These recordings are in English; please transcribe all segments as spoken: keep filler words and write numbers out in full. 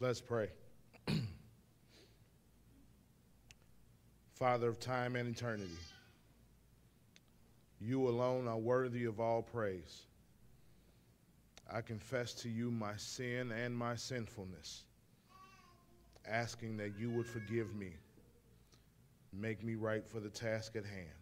Let's pray. Father of time and eternity, you alone are worthy of all praise. I confess to you my sin and my sinfulness, asking that you would forgive me, make me right for the task at hand.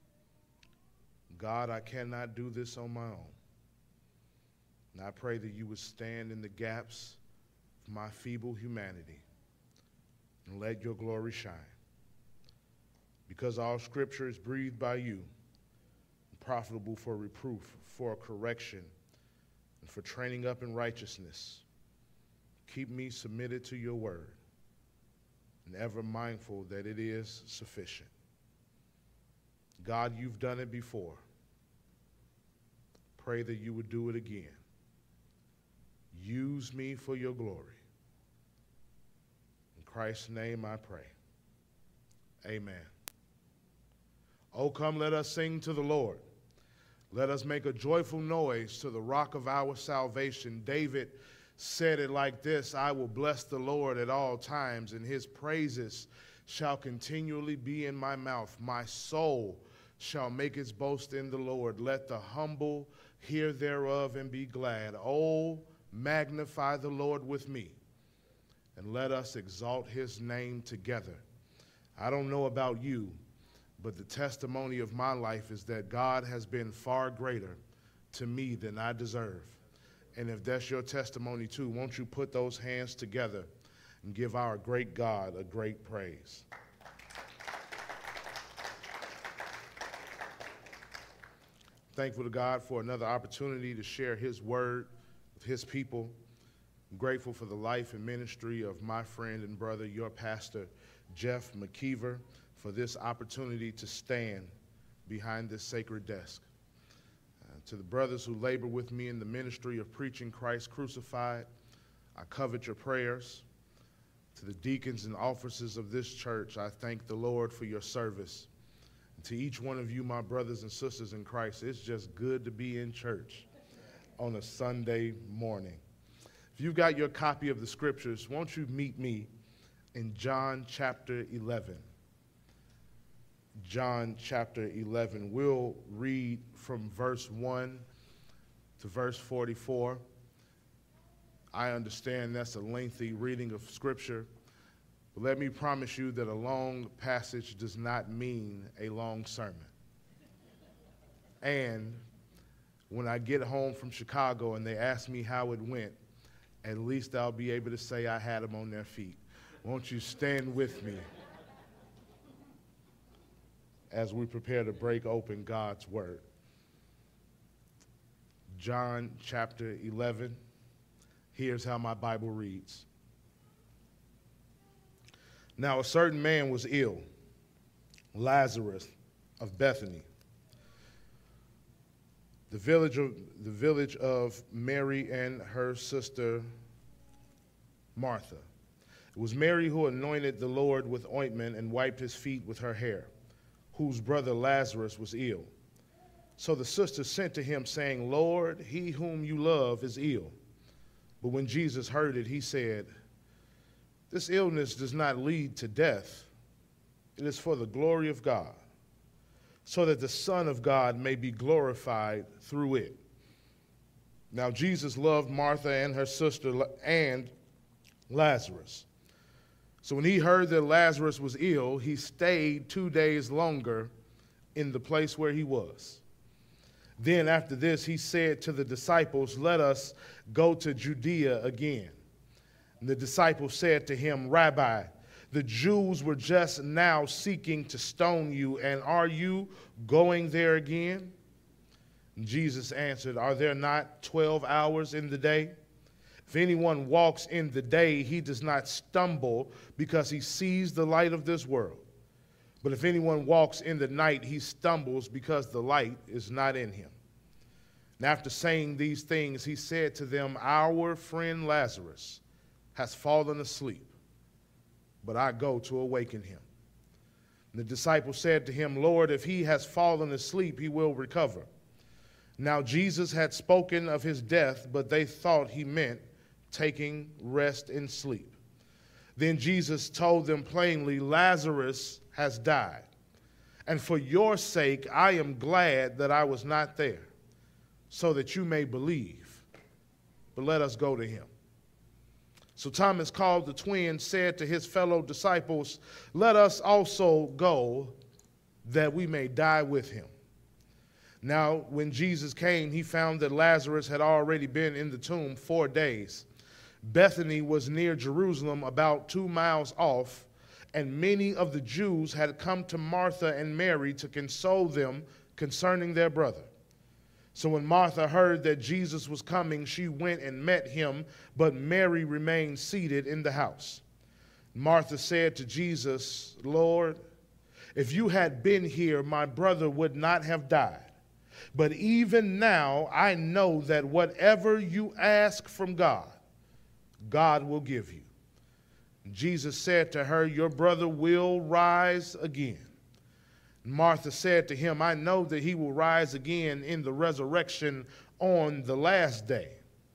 God, I cannot do this on my own. And I pray that you would stand in the gaps of my feeble humanity and let your glory shine. Because all scripture is breathed by you, profitable for reproof, for correction, and for training up in righteousness. Keep me submitted to your word and ever mindful that it is sufficient. God, you've done it before. Pray that you would do it again. Use me for your glory. In Christ's name I pray. Amen. Oh, come, let us sing to the Lord. Let us make a joyful noise to the rock of our salvation. David said it like this: I will bless the Lord at all times, and his praises shall continually be in my mouth. My soul shall make its boast in the Lord. Let the humble hear thereof and be glad. Oh, magnify the Lord with me, and let us exalt his name together. I don't know about you, but the testimony of my life is that God has been far greater to me than I deserve. And if that's your testimony too, won't you put those hands together and give our great God a great praise. Thankful to God for another opportunity to share his word with his people. I'm grateful for the life and ministry of my friend and brother, your pastor, Jeff McKeever, for this opportunity to stand behind this sacred desk. Uh, to the brothers who labor with me in the ministry of preaching Christ crucified, I covet your prayers. To the deacons and officers of this church, I thank the Lord for your service. And to each one of you, my brothers and sisters in Christ, it's just good to be in church on a Sunday morning. If you've got your copy of the scriptures, won't you meet me in John chapter eleven. John chapter eleven. We'll read from verse one to verse forty-four. I understand that's a lengthy reading of scripture, but let me promise you that a long passage does not mean a long sermon. And when I get home from Chicago and they ask me how it went, at least I'll be able to say I had them on their feet. Won't you stand with me as we prepare to break open God's word. John chapter eleven. Here's how my Bible reads. Now a certain man was ill, Lazarus of Bethany, the village of, the village of Mary and her sister Martha. It was Mary who anointed the Lord with ointment and wiped his feet with her hair, whose brother Lazarus was ill. So the sisters sent to him, saying, Lord, he whom you love is ill. But when Jesus heard it, he said, this illness does not lead to death. It is for the glory of God, so that the Son of God may be glorified through it. Now Jesus loved Martha and her sister and Lazarus. So when he heard that Lazarus was ill, he stayed two days longer in the place where he was. Then after this, he said to the disciples, let us go to Judea again. And the disciples said to him, Rabbi, the Jews were just now seeking to stone you, and are you going there again? And Jesus answered, are there not twelve hours in the day? If anyone walks in the day, he does not stumble because he sees the light of this world. But if anyone walks in the night, he stumbles because the light is not in him. And after saying these things, he said to them, our friend Lazarus has fallen asleep, but I go to awaken him. And the disciples said to him, Lord, if he has fallen asleep, he will recover. Now Jesus had spoken of his death, but they thought he meant taking rest in sleep. Then Jesus told them plainly, Lazarus has died, and for your sake I am glad that I was not there, so that you may believe. But let us go to him. So Thomas, called the twin, said to his fellow disciples, let us also go, that we may die with him. Now, when Jesus came, he found that Lazarus had already been in the tomb four days. Bethany was near Jerusalem, about two miles off, and many of the Jews had come to Martha and Mary to console them concerning their brother. So when Martha heard that Jesus was coming, she went and met him, but Mary remained seated in the house. Martha said to Jesus, Lord, if you had been here, my brother would not have died. But even now I know that whatever you ask from God, God will give you. Jesus said to her, your brother will rise again. Martha said to him, I know that he will rise again in the resurrection on the last day.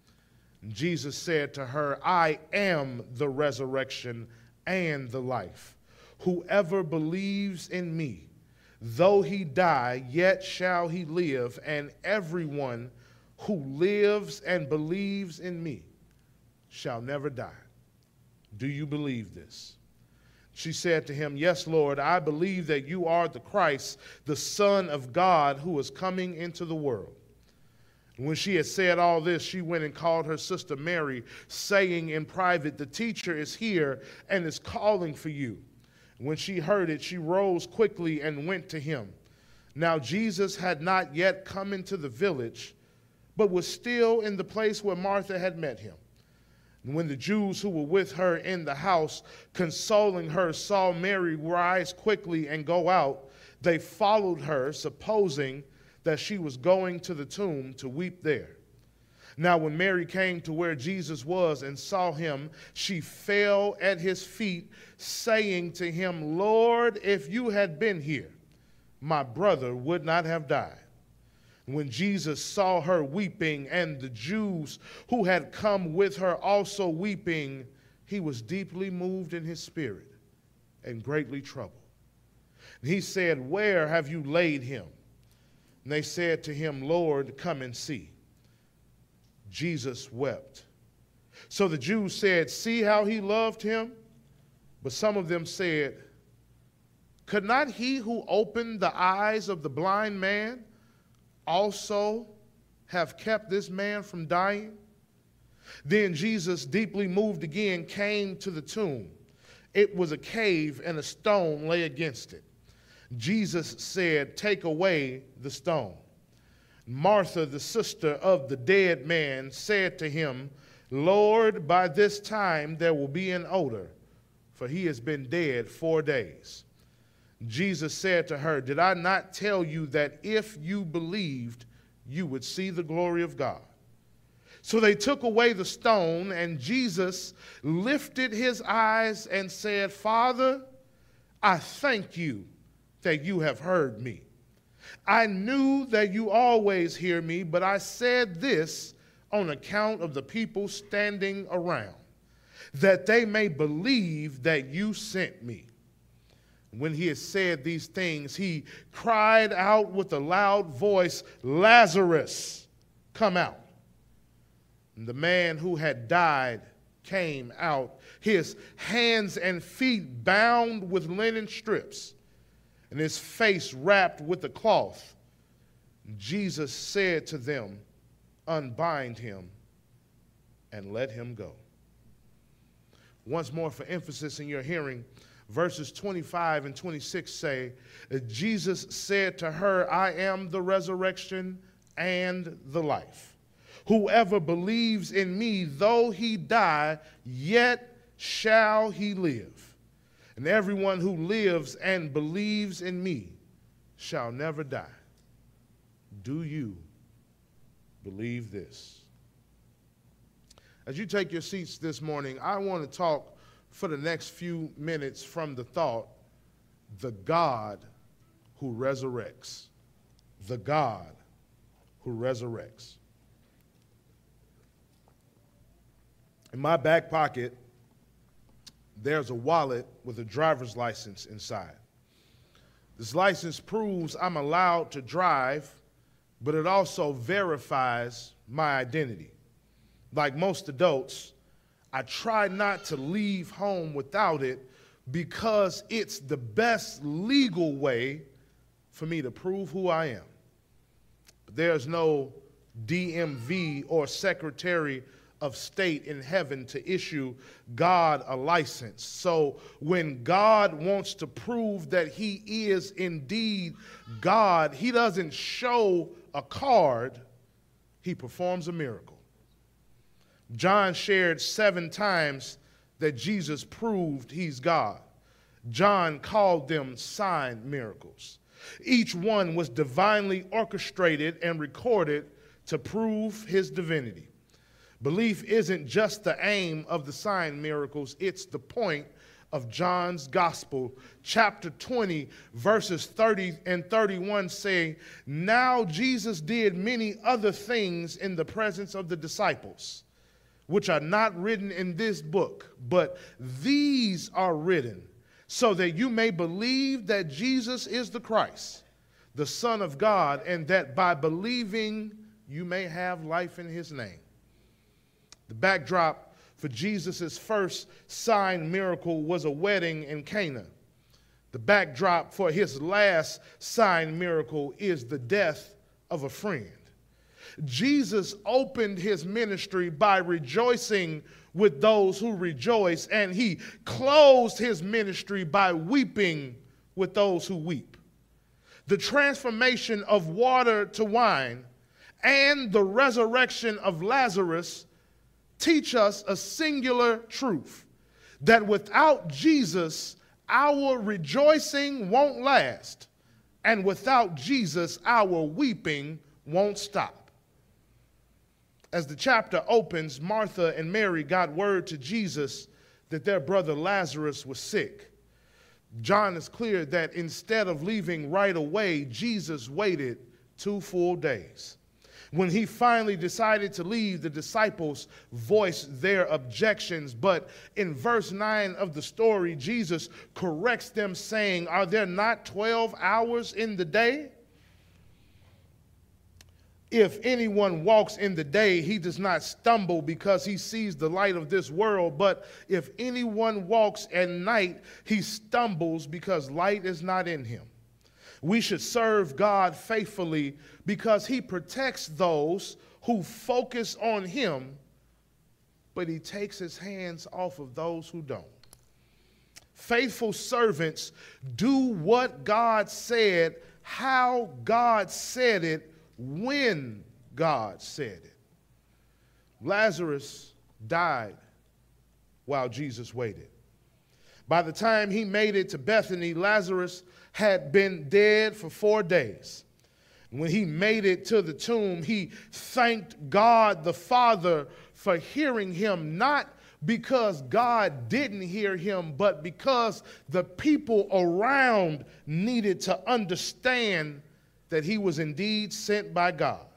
Jesus said to her, I am the resurrection and the life. Whoever believes in me, though he die, yet shall he live, and everyone who lives and believes in me shall never die. Do you believe this? She said to him, yes, Lord, I believe that you are the Christ, the Son of God, who is coming into the world. And when she had said all this, she went and called her sister Mary, saying in private, the teacher is here and is calling for you. When she heard it, she rose quickly and went to him. Now Jesus had not yet come into the village, but was still in the place where Martha had met him. And when the Jews who were with her in the house, consoling her, saw Mary rise quickly and go out, they followed her, supposing that she was going to the tomb to weep there. Now when Mary came to where Jesus was and saw him, she fell at his feet, saying to him, Lord, if you had been here, my brother would not have died. When Jesus saw her weeping, and the Jews who had come with her also weeping, he was deeply moved in his spirit and greatly troubled. And he said, where have you laid him? And they said to him, Lord, come and see. Jesus wept. So the Jews said, see how he loved him? But some of them said, could not he who opened the eyes of the blind man also have kept this man from dying? Then Jesus, deeply moved again, came to the tomb. It was a cave, and a stone lay against it. Jesus said, take away the stone. Martha, the sister of the dead man, said to him, Lord, by this time there will be an odor, for he has been dead four days. Jesus said to her, did I not tell you that if you believed, you would see the glory of God? So they took away the stone, and Jesus lifted his eyes and said, Father, I thank you that you have heard me. I knew that you always hear me, but I said this on account of the people standing around, that they may believe that you sent me. When he had said these things, he cried out with a loud voice, Lazarus, come out. And the man who had died came out, his hands and feet bound with linen strips, and his face wrapped with a cloth. Jesus said to them, unbind him and let him go. Once more for emphasis in your hearing, verses twenty-five and twenty-six say, Jesus said to her, I am the resurrection and the life. Whoever believes in me, though he die, yet shall he live. And everyone who lives and believes in me shall never die. Do you believe this? As you take your seats this morning, I want to talk for the next few minutes from the thought, the God who resurrects. The God who resurrects. In my back pocket, there's a wallet with a driver's license inside. This license proves I'm allowed to drive, but it also verifies my identity. Like most adults, I try not to leave home without it because it's the best legal way for me to prove who I am. But there's no D M V or Secretary of State in heaven to issue God a license. So when God wants to prove that he is indeed God, he doesn't show a card, he performs a miracle. John shared seven times that Jesus proved he's God. John called them sign miracles. Each one was divinely orchestrated and recorded to prove his divinity. Belief isn't just the aim of the sign miracles, it's the point of John's gospel. Chapter twenty, verses thirty and thirty-one say, "Now Jesus did many other things in the presence of the disciples, which are not written in this book, but these are written so that you may believe that Jesus is the Christ, the Son of God, and that by believing you may have life in his name." The backdrop for Jesus' first sign miracle was a wedding in Cana. The backdrop for his last sign miracle is the death of a friend. Jesus opened his ministry by rejoicing with those who rejoice, and he closed his ministry by weeping with those who weep. The transformation of water to wine and the resurrection of Lazarus teach us a singular truth, that without Jesus, our rejoicing won't last, and without Jesus, our weeping won't stop. As the chapter opens, Martha and Mary got word to Jesus that their brother Lazarus was sick. John is clear that instead of leaving right away, Jesus waited two full days. When he finally decided to leave, the disciples voiced their objections. But in verse nine of the story, Jesus corrects them, saying, "Are there not twelve hours in the day? If anyone walks in the day, he does not stumble because he sees the light of this world. But if anyone walks at night, he stumbles because light is not in him." We should serve God faithfully because he protects those who focus on him, but he takes his hands off of those who don't. Faithful servants do what God said, how God said it, when God said it. Lazarus died while Jesus waited. By the time he made it to Bethany, Lazarus had been dead for four days. When he made it to the tomb, he thanked God the Father for hearing him, not because God didn't hear him, but because the people around needed to understand that he was indeed sent by God.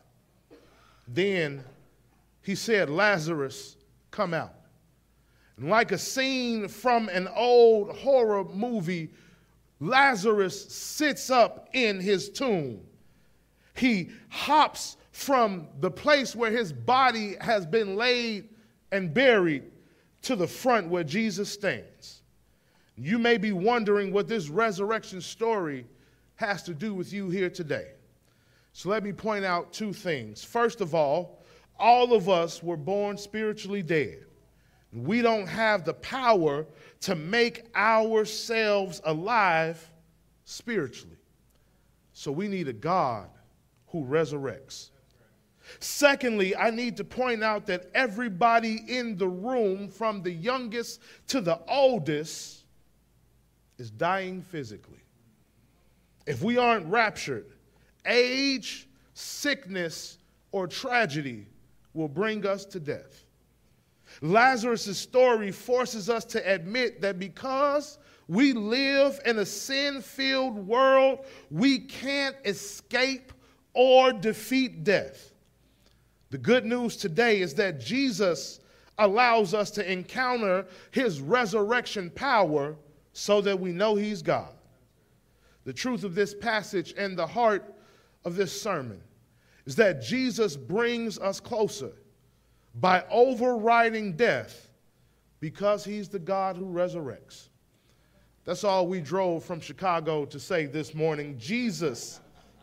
Then he said, "Lazarus, come out." And like a scene from an old horror movie, Lazarus sits up in his tomb. He hops from the place where his body has been laid and buried to the front where Jesus stands. You may be wondering what this resurrection story has to do with you here today. So let me point out two things. First of all, all of us were born spiritually dead. We don't have the power to make ourselves alive spiritually. So we need a God who resurrects. Secondly, I need to point out that everybody in the room, from the youngest to the oldest, is dying physically. If we aren't raptured, age, sickness, or tragedy will bring us to death. Lazarus' story forces us to admit that because we live in a sin-filled world, we can't escape or defeat death. The good news today is that Jesus allows us to encounter his resurrection power so that we know he's God. The truth of this passage and the heart of this sermon is that Jesus brings us closer by overriding death because he's the God who resurrects. That's all we drove from Chicago to say this morning. Jesus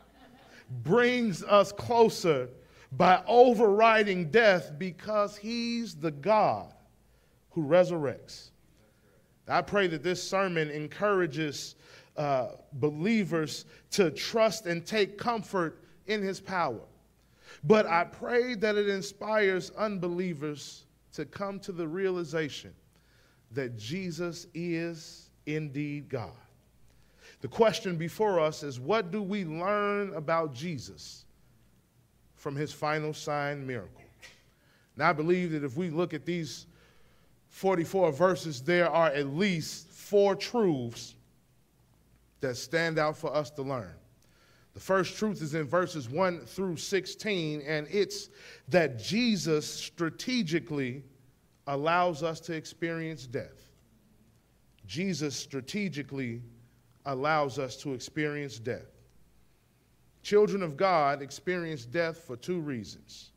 brings us closer by overriding death because he's the God who resurrects. I pray that this sermon encourages uh, believers to trust and take comfort in his power. But I pray that it inspires unbelievers to come to the realization that Jesus is indeed God. The question before us is, what do we learn about Jesus from his final sign miracle? Now, I believe that if we look at these forty-four verses, there are at least four truths that stand out for us to learn. The first truth is in verses one through sixteen, and it's that Jesus strategically allows us to experience death. Jesus strategically allows us to experience death. Children of God experience death for two reasons: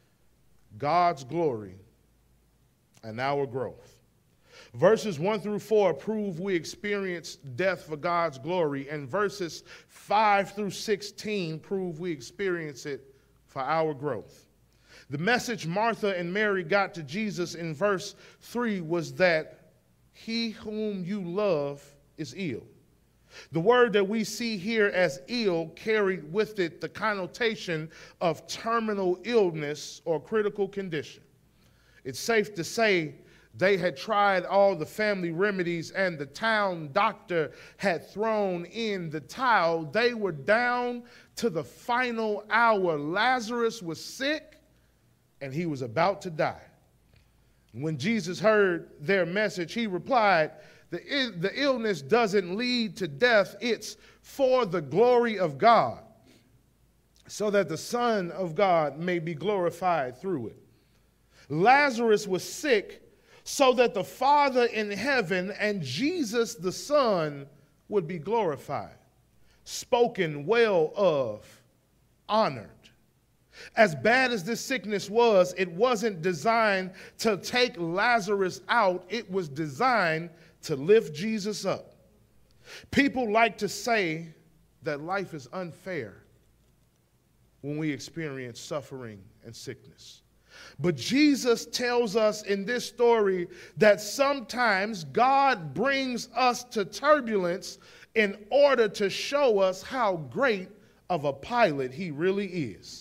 God's glory and our growth. Verses one through four prove we experience death for God's glory, and verses five through sixteen prove we experience it for our growth. The message Martha and Mary got to Jesus in verse three was that he whom you love is ill. The word that we see here as ill carried with it the connotation of terminal illness or critical condition. It's safe to say they had tried all the family remedies and the town doctor had thrown in the towel. They were down to the final hour. Lazarus was sick and he was about to die. When Jesus heard their message, he replied, the, the illness doesn't lead to death. It's for the glory of God, so that the Son of God may be glorified through it. Lazarus was sick so that the Father in heaven and Jesus the Son would be glorified, spoken well of, honored. As bad as this sickness was, it wasn't designed to take Lazarus out. It was designed to lift Jesus up. People like to say that life is unfair when we experience suffering and sickness. But Jesus tells us in this story that sometimes God brings us to turbulence in order to show us how great of a pilot he really is.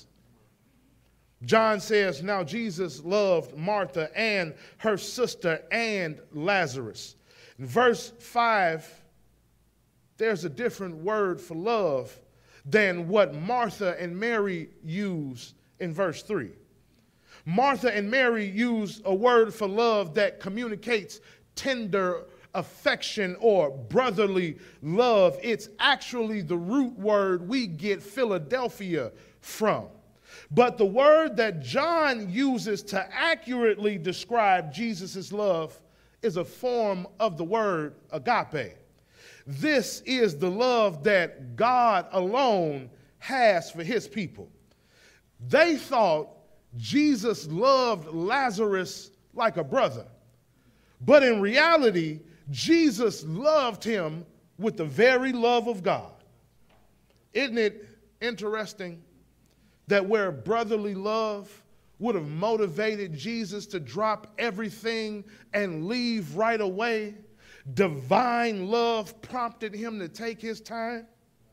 John says, now Jesus loved Martha and her sister and Lazarus. In verse five, there's a different word for love than what Martha and Mary use in verse three. Martha and Mary use a word for love that communicates tender affection or brotherly love. It's actually the root word we get Philadelphia from. But the word that John uses to accurately describe Jesus' love is a form of the word agape. This is the love that God alone has for his people. They thought Jesus loved Lazarus like a brother, but in reality, Jesus loved him with the very love of God. Isn't it interesting that where brotherly love would have motivated Jesus to drop everything and leave right away, divine love prompted him to take his time?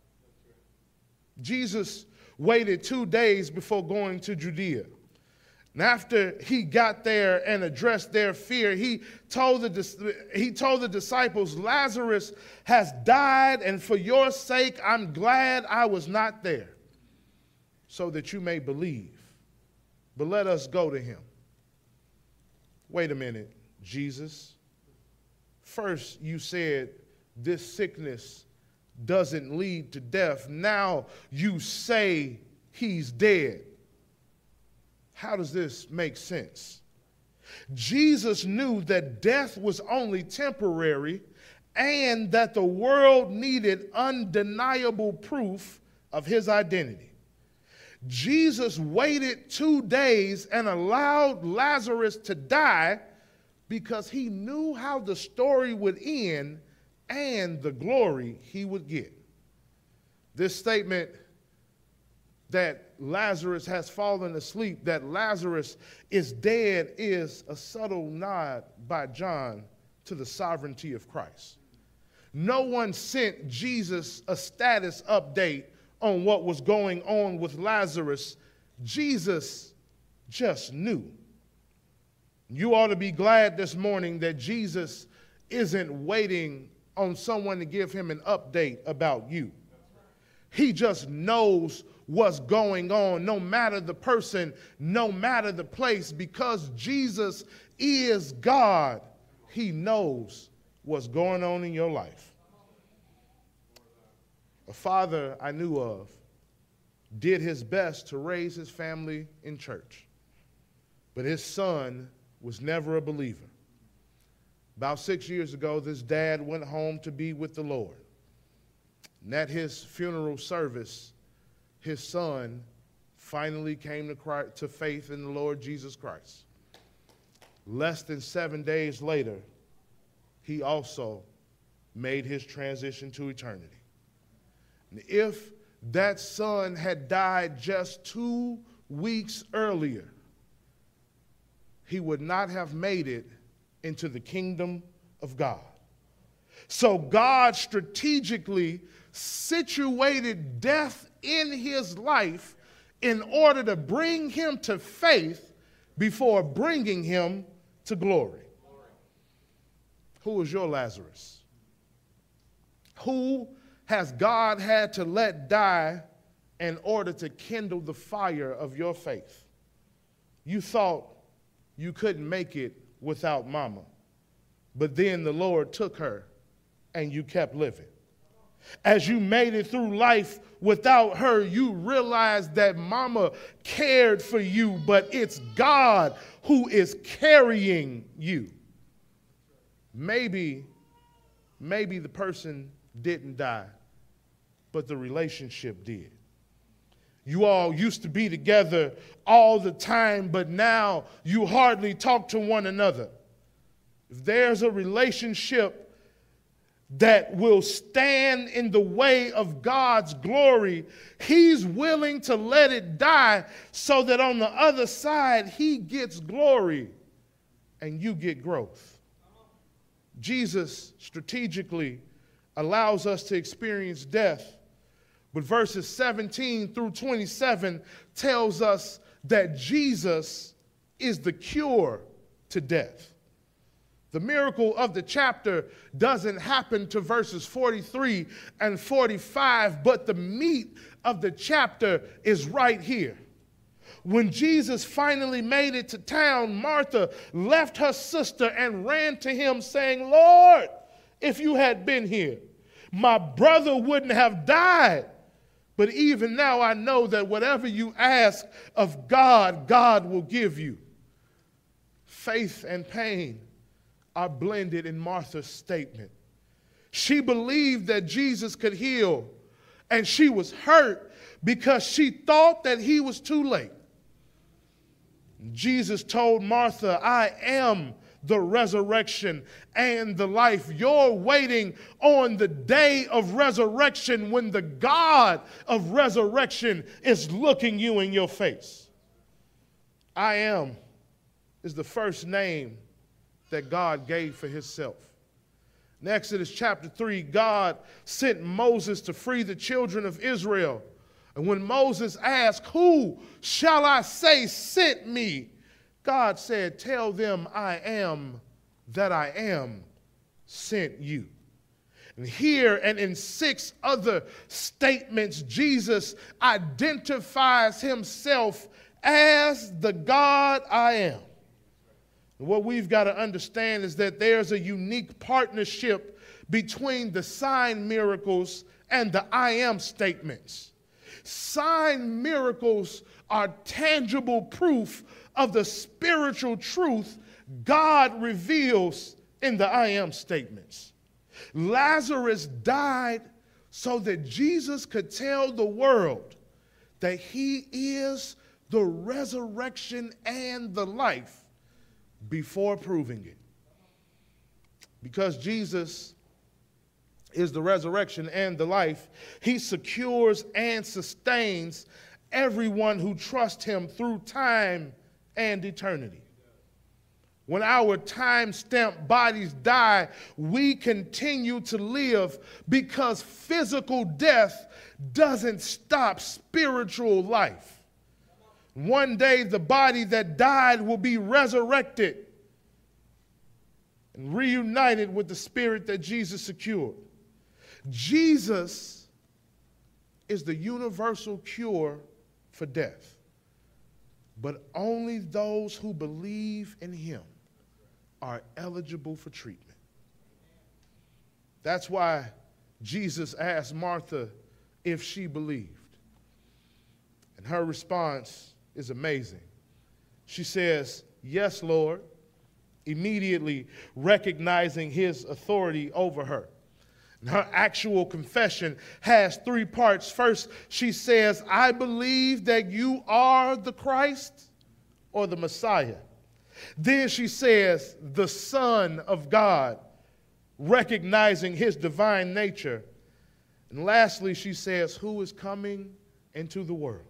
Jesus waited two days before going to Judea. And after he got there and addressed their fear, he told the, he told the disciples, Lazarus has died, and for your sake, I'm glad I was not there, so that you may believe. But let us go to him. Wait a minute, Jesus. First you said this sickness doesn't lead to death. Now you say he's dead. How does this make sense? Jesus knew that death was only temporary and that the world needed undeniable proof of his identity. Jesus waited two days and allowed Lazarus to die because he knew how the story would end and the glory he would get. This statement that Lazarus has fallen asleep, that Lazarus is dead, is a subtle nod by John to the sovereignty of Christ. No one sent Jesus a status update on what was going on with Lazarus. Jesus just knew. You ought to be glad this morning that Jesus isn't waiting on someone to give him an update about you. He just knows what's going on, no matter the person, no matter the place, because Jesus is God. He knows what's going on in your life. A father I knew of did his best to raise his family in church, but his son was never a believer. About six years ago, this dad went home to be with the Lord. And at his funeral service, his son finally came to, Christ, to faith in the Lord Jesus Christ. Less than seven days later, he also made his transition to eternity. And if that son had died just two weeks earlier, he would not have made it into the kingdom of God. So God strategically situated death in his life in order to bring him to faith before bringing him to glory. Who is your Lazarus? Who has God had to let die in order to kindle the fire of your faith? You thought you couldn't make it without mama, but then the Lord took her and you kept living. As you made it through life without her, you realized that mama cared for you, but it's God who is carrying you. Maybe, maybe the person didn't die, but the relationship did. You all used to be together all the time, but now you hardly talk to one another. If there's a relationship that will stand in the way of God's glory, he's willing to let it die so that on the other side he gets glory and you get growth. Jesus strategically allows us to experience death, but verses seventeen through twenty-seven tells us that Jesus is the cure to death. The miracle of the chapter doesn't happen to verses forty-three and forty-five, but the meat of the chapter is right here. When Jesus finally made it to town, Martha left her sister and ran to him saying, "Lord, if you had been here, my brother wouldn't have died. But even now I know that whatever you ask of God, God will give you." Faith and pain are blended in Martha's statement. She believed that Jesus could heal, and she was hurt because she thought that he was too late. Jesus told Martha, "I am the resurrection and the life." You're waiting on the day of resurrection when the God of resurrection is looking you in your face. I am is the first name that God gave for himself. In Exodus chapter three, God sent Moses to free the children of Israel. And when Moses asked, "Who shall I say sent me?" God said, "Tell them I am that I am sent you." And here and in six other statements, Jesus identifies himself as the God I am. And what we've got to understand is that there's a unique partnership between the sign miracles and the I am statements. Sign miracles are tangible proof of the spiritual truth God reveals in the I am statements. Lazarus died so that Jesus could tell the world that he is the resurrection and the life before proving it. Because Jesus is the resurrection and the life, he secures and sustains everyone who trusts him through time and eternity. When our time-stamped bodies die, we continue to live because physical death doesn't stop spiritual life. One day, the body that died will be resurrected and reunited with the spirit that Jesus secured. Jesus is the universal cure for death, but only those who believe in him are eligible for treatment. That's why Jesus asked Martha if she believed. And her response is amazing. She says, "Yes, Lord," immediately recognizing his authority over her. And her actual confession has three parts. First, she says, "I believe that you are the Christ," or the Messiah. Then she says, "the Son of God," recognizing his divine nature. And lastly, she says, "who is coming into the world."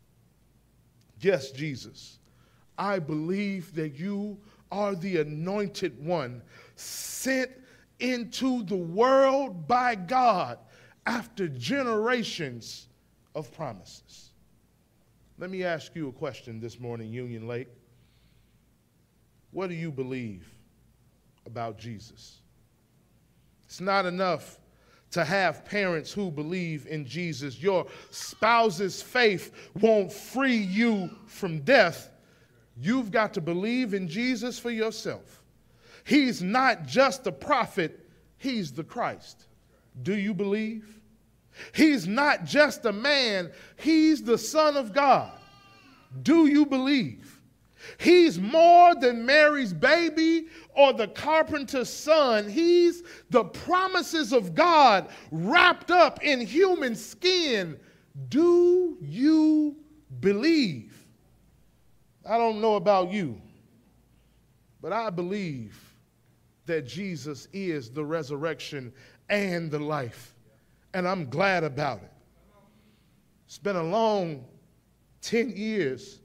Yes, Jesus, I believe that you are the anointed one sent into the world by God after generations of promises. Let me ask you a question this morning, Union Lake. What do you believe about Jesus? It's not enough to have parents who believe in Jesus. Your spouse's faith won't free you from death. You've got to believe in Jesus for yourself. He's not just the prophet, he's the Christ. Do you believe? He's not just a man, he's the Son of God. Do you believe? He's more than Mary's baby or the carpenter's son. He's the promises of God wrapped up in human skin. Do you believe? I don't know about you, but I believe that Jesus is the resurrection and the life, and I'm glad about it. It's been a long ten years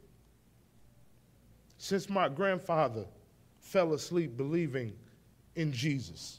since my grandfather fell asleep believing in Jesus.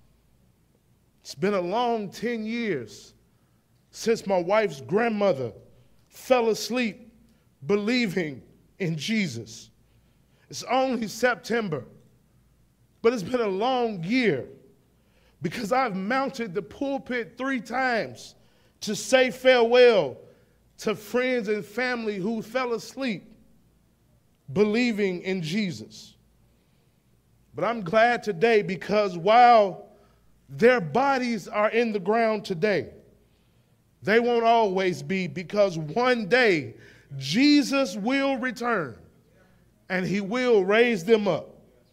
It's been a long ten years since my wife's grandmother fell asleep believing in Jesus. It's only September, but it's been a long year because I've mounted the pulpit three times to say farewell to friends and family who fell asleep believing in Jesus. But I'm glad today because while their bodies are in the ground today, they won't always be, because one day Jesus will return and he will raise them up.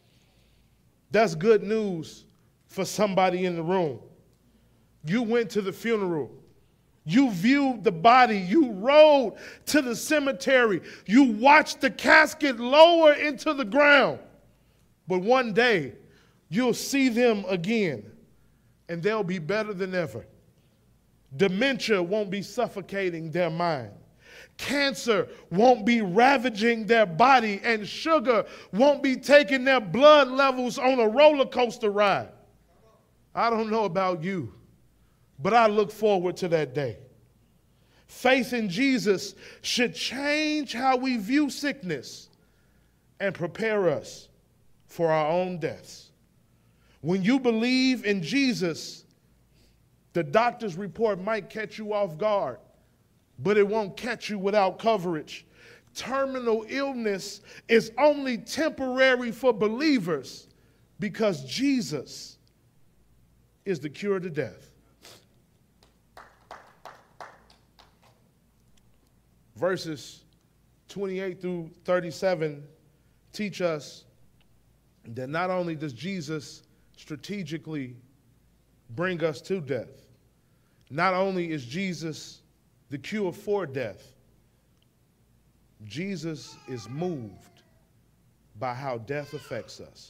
That's good news for somebody in the room. You went to the funeral. You viewed the body. You rode to the cemetery. You watched the casket lower into the ground. But one day, you'll see them again, and they'll be better than ever. Dementia won't be suffocating their mind. Cancer won't be ravaging their body, and sugar won't be taking their blood levels on a roller coaster ride. I don't know about you, but I look forward to that day. Faith in Jesus should change how we view sickness and prepare us for our own deaths. When you believe in Jesus, the doctor's report might catch you off guard, but it won't catch you without coverage. Terminal illness is only temporary for believers because Jesus is the cure to death. Verses twenty-eight through thirty-seven teach us that not only does Jesus strategically bring us to death, not only is Jesus the cure for death, Jesus is moved by how death affects us.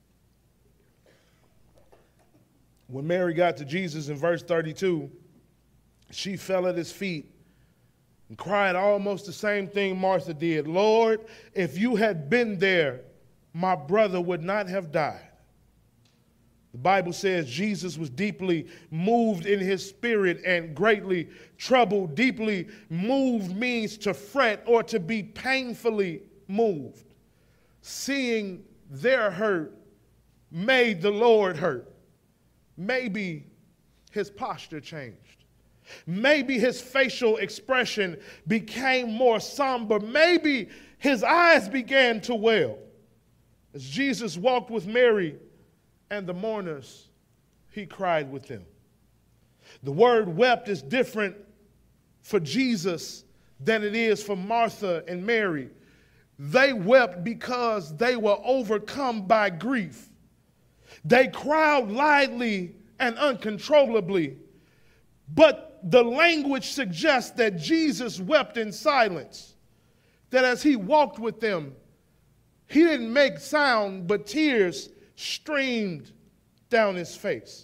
When Mary got to Jesus in verse thirty-two, she fell at his feet and cried almost the same thing Martha did. Lord, if you had been there, my brother would not have died. The Bible says Jesus was deeply moved in his spirit and greatly troubled. Deeply moved means to fret or to be painfully moved. Seeing their hurt made the Lord hurt. Maybe his posture changed. Maybe his facial expression became more somber. Maybe his eyes began to well. As Jesus walked with Mary and the mourners, he cried with them. The word wept is different for Jesus than it is for Martha and Mary. They wept because they were overcome by grief. They cried loudly and uncontrollably, but the language suggests that Jesus wept in silence, that as he walked with them, he didn't make sound, but tears streamed down his face.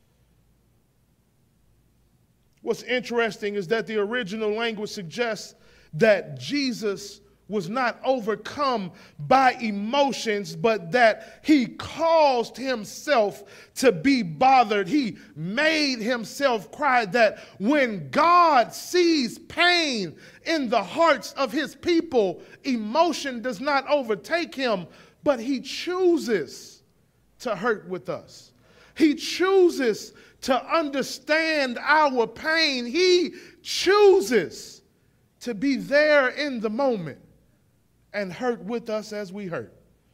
What's interesting is that the original language suggests that Jesus was not overcome by emotions, but that he caused himself to be bothered. He made himself cry. That when God sees pain in the hearts of his people, emotion does not overtake him, but he chooses to hurt with us. He chooses to understand our pain. He chooses to be there in the moment and hurt with us as we hurt.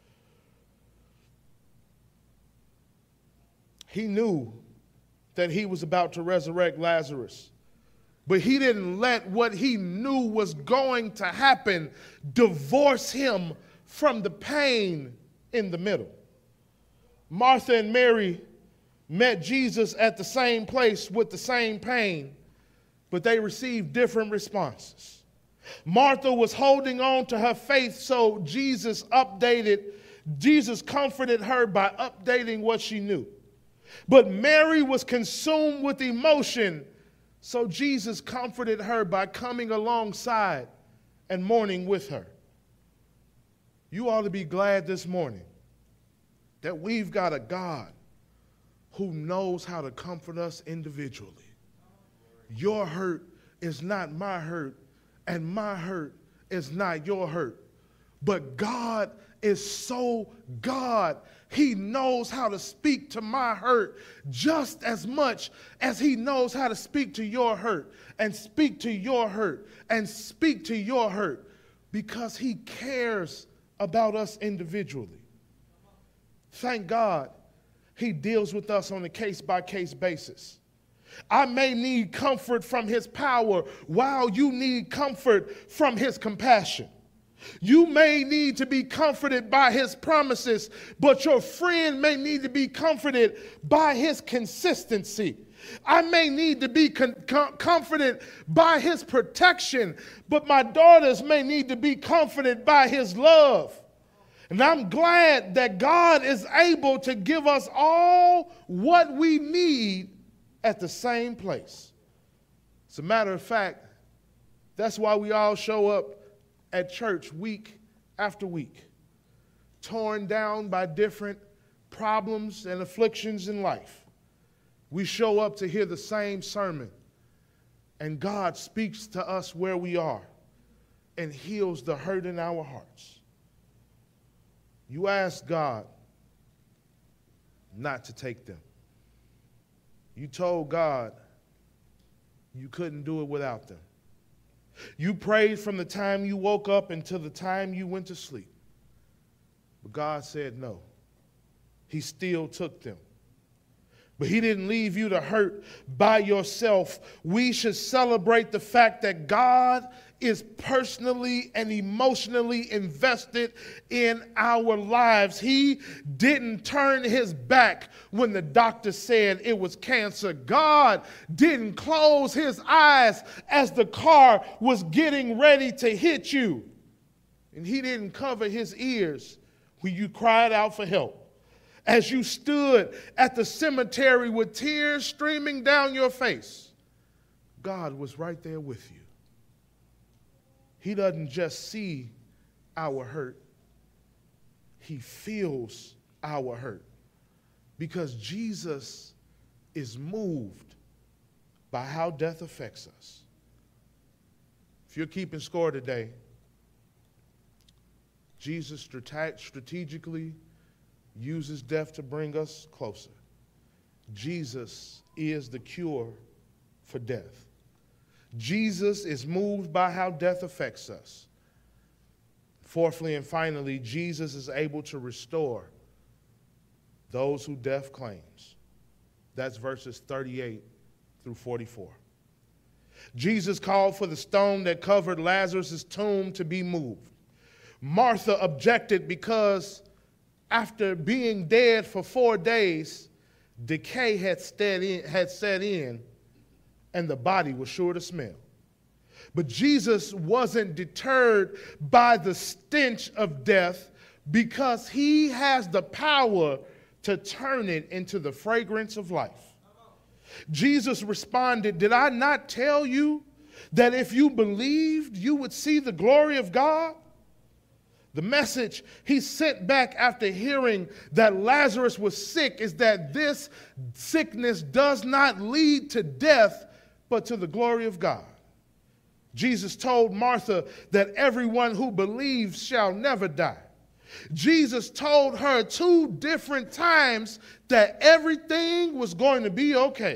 He knew that he was about to resurrect Lazarus, but he didn't let what he knew was going to happen divorce him from the pain in the middle. Martha and Mary met Jesus at the same place with the same pain, but they received different responses. Martha was holding on to her faith, so Jesus updated, Jesus comforted her by updating what she knew. But Mary was consumed with emotion, so Jesus comforted her by coming alongside and mourning with her. You ought to be glad this morning that we've got a God who knows how to comfort us individually. Your hurt is not my hurt, and my hurt is not your hurt. But God is so God. He knows how to speak to my hurt just as much as he knows how to speak to your hurt, and speak to your hurt, and speak to your hurt, because he cares about us individually. Thank God he deals with us on a case-by-case basis. I may need comfort from his power while you need comfort from his compassion. You may need to be comforted by his promises, but your friend may need to be comforted by his consistency. I may need to be con- com- comforted by his protection, but my daughters may need to be comforted by his love. And I'm glad that God is able to give us all what we need at the same place. As a matter of fact, that's why we all show up at church week after week, torn down by different problems and afflictions in life. We show up to hear the same sermon, and God speaks to us where we are and heals the hurt in our hearts. You asked God not to take them. You told God you couldn't do it without them. You prayed from the time you woke up until the time you went to sleep. But God said no. He still took them. But he didn't leave you to hurt by yourself. We should celebrate the fact that God is personally and emotionally invested in our lives. He didn't turn his back when the doctor said it was cancer. God didn't close his eyes as the car was getting ready to hit you. And he didn't cover his ears when you cried out for help. As you stood at the cemetery with tears streaming down your face, God was right there with you. He doesn't just see our hurt. He feels our hurt because Jesus is moved by how death affects us. If you're keeping score today, Jesus strategically uses death to bring us closer. Jesus is the cure for death. Jesus is moved by how death affects us. Fourthly and finally, Jesus is able to restore those who death claims. That's verses thirty-eight through forty-four. Jesus called for the stone that covered Lazarus' tomb to be moved. Martha objected because after being dead for four days, decay had set in, had set in, and the body was sure to smell. But Jesus wasn't deterred by the stench of death because he has the power to turn it into the fragrance of life. Jesus responded, "Did I not tell you that if you believed, you would see the glory of God?" The message he sent back after hearing that Lazarus was sick is that this sickness does not lead to death, but to the glory of God. Jesus told Martha that everyone who believes shall never die. Jesus told her two different times that everything was going to be okay.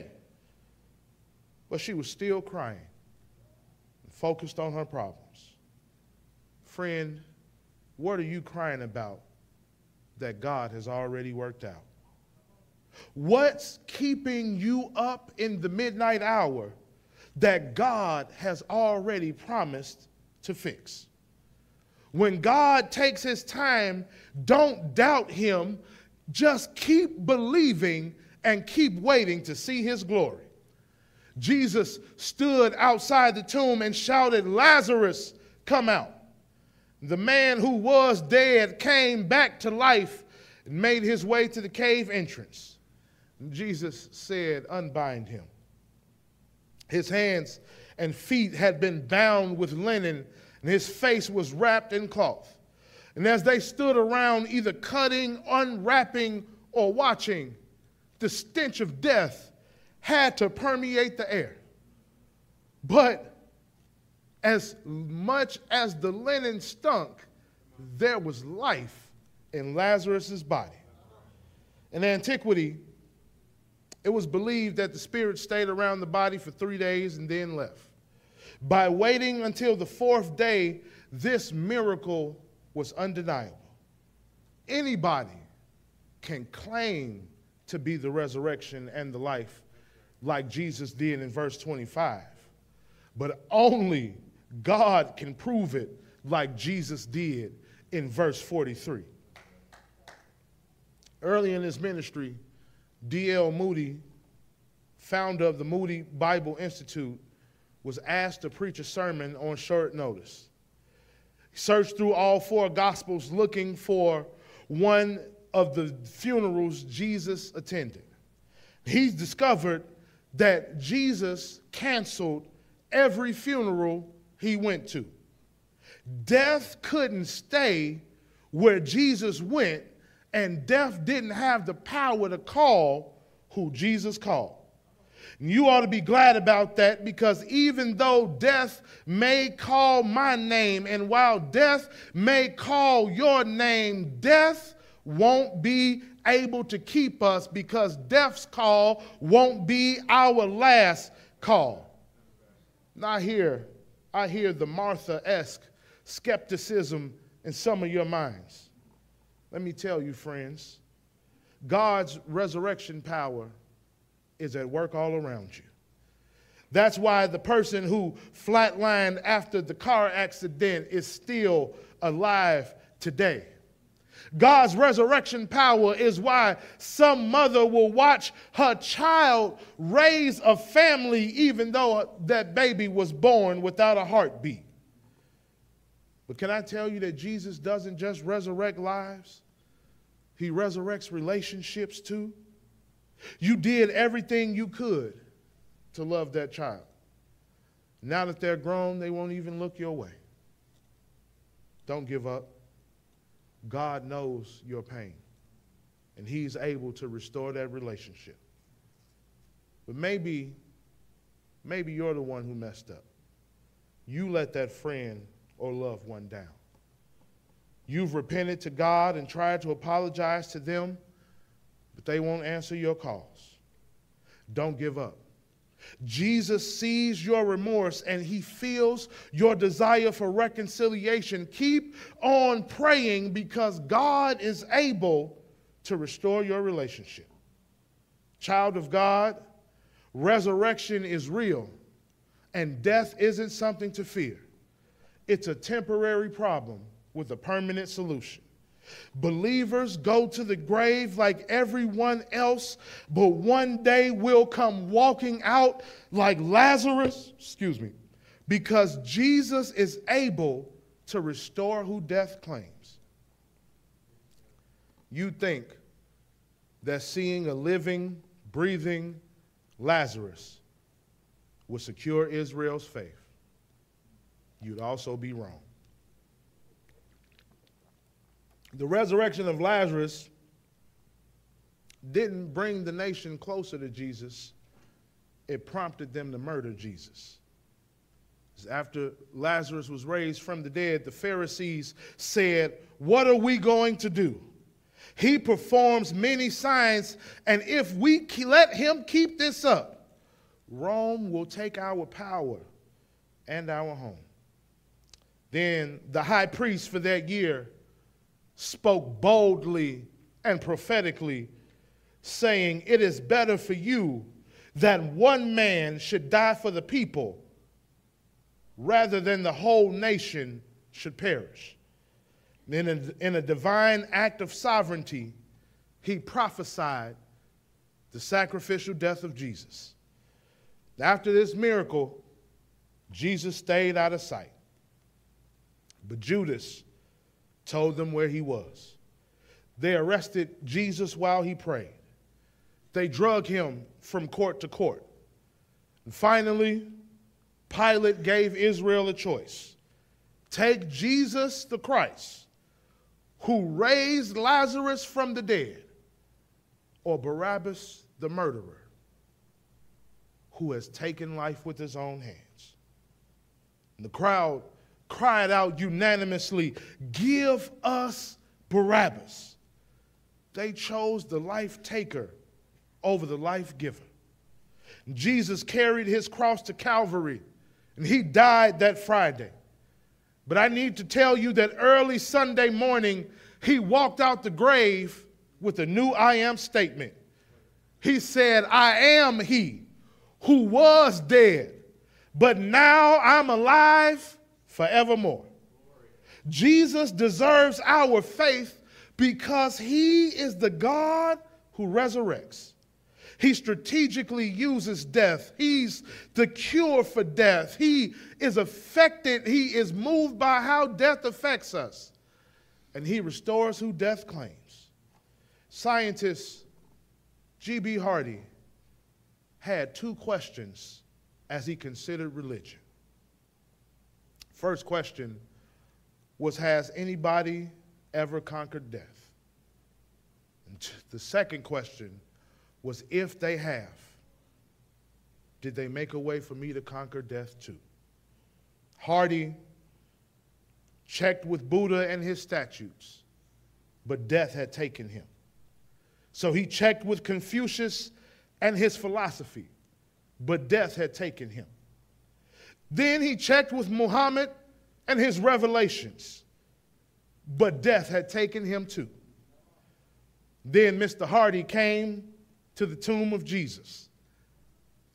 But she was still crying and focused on her problems. Friend, what are you crying about that God has already worked out? What's keeping you up in the midnight hour that God has already promised to fix? When God takes his time, don't doubt him. Just keep believing and keep waiting to see his glory. Jesus stood outside the tomb and shouted, "Lazarus, come out." The man who was dead came back to life and made his way to the cave entrance. And Jesus said, "Unbind him." His hands and feet had been bound with linen, and his face was wrapped in cloth. And as they stood around, either cutting, unwrapping, or watching, the stench of death had to permeate the air. But as much as the linen stunk, there was life in Lazarus' body. In antiquity, it was believed that the spirit stayed around the body for three days and then left. By waiting until the fourth day, this miracle was undeniable. Anybody can claim to be the resurrection and the life like Jesus did in verse twenty-five, but only God can prove it like Jesus did in verse forty-three. Early in his ministry, D L Moody, founder of the Moody Bible Institute, was asked to preach a sermon on short notice. He searched through all four Gospels looking for one of the funerals Jesus attended. He discovered that Jesus canceled every funeral he went to. Death couldn't stay where Jesus went, and death didn't have the power to call who Jesus called. And you ought to be glad about that, because even though death may call my name, and while death may call your name, death won't be able to keep us, because death's call won't be our last call. Now I hear, I hear the Martha-esque skepticism in some of your minds. Let me tell you, friends, God's resurrection power is at work all around you. That's why the person who flatlined after the car accident is still alive today. God's resurrection power is why some mother will watch her child raise a family even though that baby was born without a heartbeat. But can I tell you that Jesus doesn't just resurrect lives? He resurrects relationships too. You did everything you could to love that child. Now that they're grown, they won't even look your way. Don't give up. God knows your pain, and he's able to restore that relationship. But maybe, maybe you're the one who messed up. You let that friend or loved one down. You've repented to God and tried to apologize to them, but they won't answer your calls. Don't give up. Jesus sees your remorse and he feels your desire for reconciliation. Keep on praying because God is able to restore your relationship. Child of God, resurrection is real and death isn't something to fear. It's a temporary problem with a permanent solution. Believers go to the grave like everyone else, but one day we'll come walking out like Lazarus, excuse me, because Jesus is able to restore who death claims. You think that seeing a living, breathing Lazarus would secure Israel's faith. You'd also be wrong. The resurrection of Lazarus didn't bring the nation closer to Jesus. It prompted them to murder Jesus. After Lazarus was raised from the dead, the Pharisees said, "What are we going to do? He performs many signs, and if we let him keep this up, Rome will take our power and our home." Then the high priest for that year spoke boldly and prophetically, saying, "It is better for you that one man should die for the people rather than the whole nation should perish." Then in, in a divine act of sovereignty, he prophesied the sacrificial death of Jesus. After this miracle, Jesus stayed out of sight. But Judas told them where he was. They arrested Jesus while he prayed. They drug him from court to court. And finally, Pilate gave Israel a choice. Take Jesus the Christ, who raised Lazarus from the dead, or Barabbas the murderer, who has taken life with his own hands. And the crowd cried out unanimously, "Give us Barabbas." They chose the life taker over the life giver. Jesus carried his cross to Calvary, and he died that Friday. But I need to tell you that early Sunday morning, he walked out the grave with a new I am statement. He said, "I am he who was dead, but now I'm alive forevermore." Jesus deserves our faith because he is the God who resurrects. He strategically uses death. He's the cure for death. He is affected. He is moved by how death affects us. And he restores who death claims. Scientist G B Hardy had two questions as he considered religion. First question was, has anybody ever conquered death? And the second question was, if they have, did they make a way for me to conquer death too? Hardy checked with Buddha and his statues, but death had taken him. So he checked with Confucius and his philosophy, but death had taken him. Then he checked with Muhammad and his revelations, but death had taken him too. Then Mister Hardy came to the tomb of Jesus,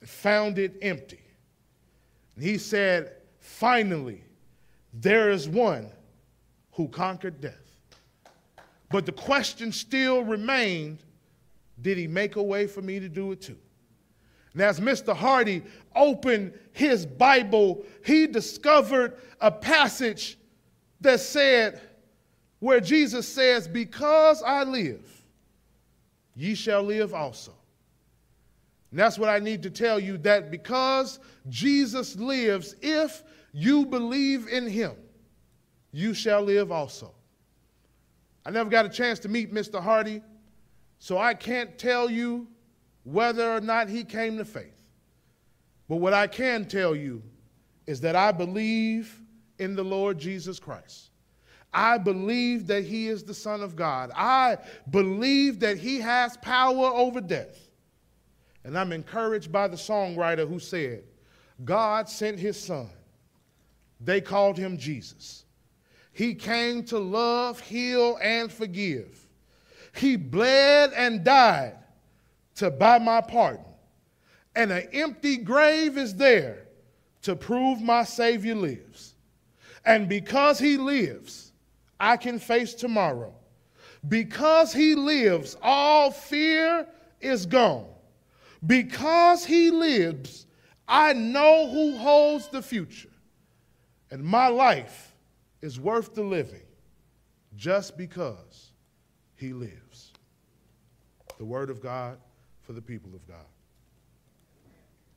and found it empty. And he said, finally, there is one who conquered death. But the question still remained, did he make a way for me to do it too? And as Mister Hardy opened his Bible, he discovered a passage that said, where Jesus says, because I live, ye shall live also. And that's what I need to tell you, that because Jesus lives, if you believe in him, you shall live also. I never got a chance to meet Mister Hardy, so I can't tell you whether or not he came to faith. But what I can tell you is that I believe in the Lord Jesus Christ. I believe that he is the Son of God. I believe that he has power over death. And I'm encouraged by the songwriter who said, God sent his son. They called him Jesus. He came to love, heal, and forgive. He bled and died to buy my pardon. And an empty grave is there to prove my Savior lives. And because he lives, I can face tomorrow. Because he lives, all fear is gone. Because he lives, I know who holds the future. And my life is worth the living just because he lives. The word of God for the people of God.